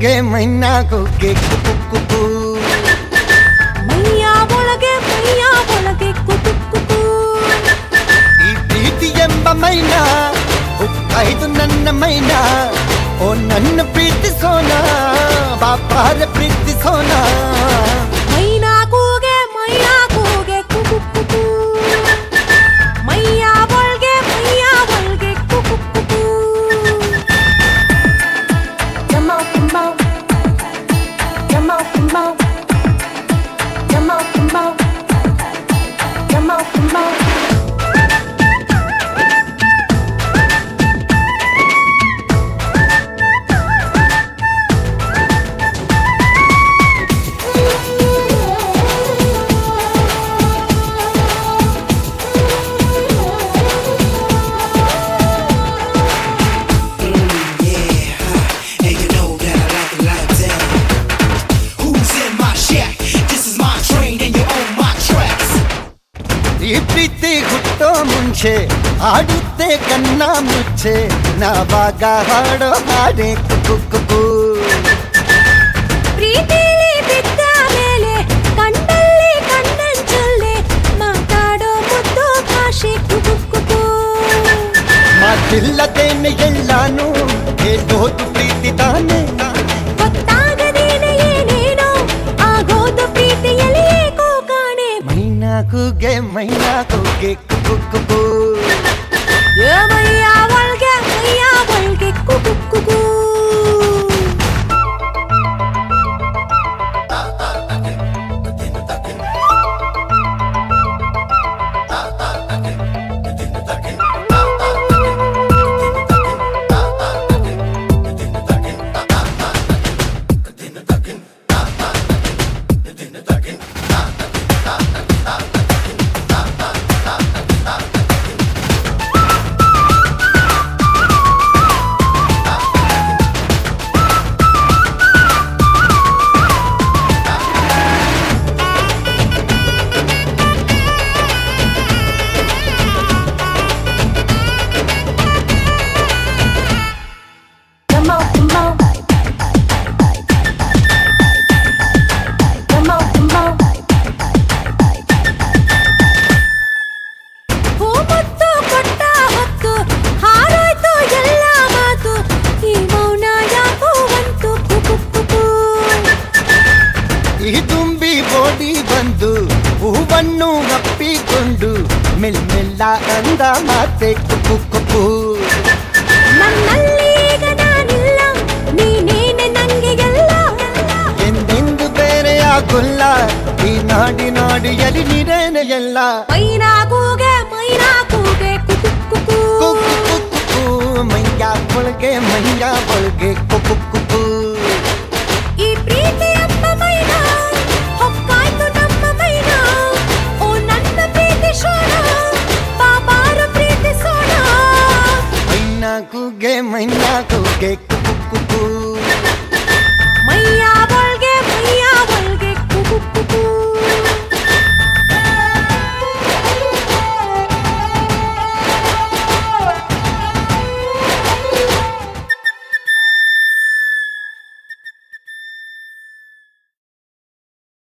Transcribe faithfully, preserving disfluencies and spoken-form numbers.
ಕೂಗೆ ಮೈನಾ ಕೂಗೆ ಕುಕು ಕುಕು ಮೈಯ ಒಳಗೆ ಮೈಯ ಒಳಗೆ ಕುಕು ಕುಕು ಈ ಪ್ರೀತಿ ಎಂಬ ಮೈನಾ ಹುಟ್ಟಾಯ್ತು ನನ್ನ ಮೈನಾ ಓ ನನ್ನ ಪ್ರೀತಿಸೋಣ ಬಾಪಾರ ಪ್ರೀತಿಸೋಣ ಮೈನಾ ಕೂಗೆ ಮೈಯ ಕೂಗೆ ಕುಕು ಕುಕು ಮೈಯ ಒಳಗೆ ಮೈಯ ಒಳಗೆ ಕುಕು ಕುಕು Come on, come on. Come on, come on. Come on, come on. Come on, come on. ಈ ಪ್ರೀತಿ ಹುಟ್ಟೋ ಮುಂಚೆ ಆಡುತ್ತೆ ಕನ್ನ ಮುಚ್ಚೆ ನಾವಾಗ ಹಾಡೋ ಹಾಡೆ ಕುಕು ಕುಕು ಪ್ರೀತಿಲಿ ಬಿದ್ದ ಮೇಲೆ ಕಣ್ಣಲ್ಲಿ ಕಣ್ಣಂಚಲ್ಲೇ ಮಾತಾಡೋ ಮುದ್ದು ಭಾಷೆ ಕುಕು ಕುಕು ಮಾತಿಲ್ಲದೇನೆ ಎಲ್ಲಾನು ಹೇಳೋದು ಪ್ರೀತಿ ತಾನೆ ಗೊತ್ತಾಗದೇನೆ ಏನೇನೋ ಆಗೋದು ಪ್ರೀತಿಯಲ್ಲಿ ಏಕೋ ಕಾಣೆ ಮೈನಾ ಕೂಗೆ ಮೈನಾ ಕೂಗೆ ಕುಕು ಕುಕು ಏ ಮೈಯ ಒಳಗೆ ಮೈಯ ಒಳಗೆ ಕುಕು ಕುಕು ಈ ತುಂಬಿ ಬೋಡಿ ಬಂದು ಹೂವನ್ನು ಅಪ್ಪಿಕೊಂಡು ಮೆಲ್ಮೆಲ್ಲ ಅಂದ ಮಾತೆ ಕುಕು ಕುಕು ನನ್ನಲ್ಲಿ ಈಗ ನಾನಿಲ್ಲ ನೀನೇನೆ ನಂಗೆ ಎಲ್ಲ ಎಂದೆಂದು ಬೇರೆಯಾಗೊಲ್ಲ ಈ ನಾಡಿ ನಾಡಿಯಲ್ಲಿ ನೀರೇನೆ ಎಲ್ಲ ಮೈನಾ ಕೂಗೆ ಮೈನಾ ಕೂಗೆ ಕುಕು ಕುಕು ಕುಕು ಕುಕು ಮೈಯ ಒಳಗೆ ಮೈಯ ಒಳಗೆ ಕುಕು ಕುಕು ಈ ಪ್ರೀತಿ ಎಂಬ ಮೈನಾ ಹೊಕ್ಕಾಯ್ತು ನಮ್ಮ ಮೈನಾ ಓ ನನ್ನ ಪ್ರೀತಿಸೋಣ ಬಾಬಾರು ಪ್ರೀತಿಸೋಣ ಮೈನಾ ಕೂಗೆ ಮೈನಾ ಕೂಗೆ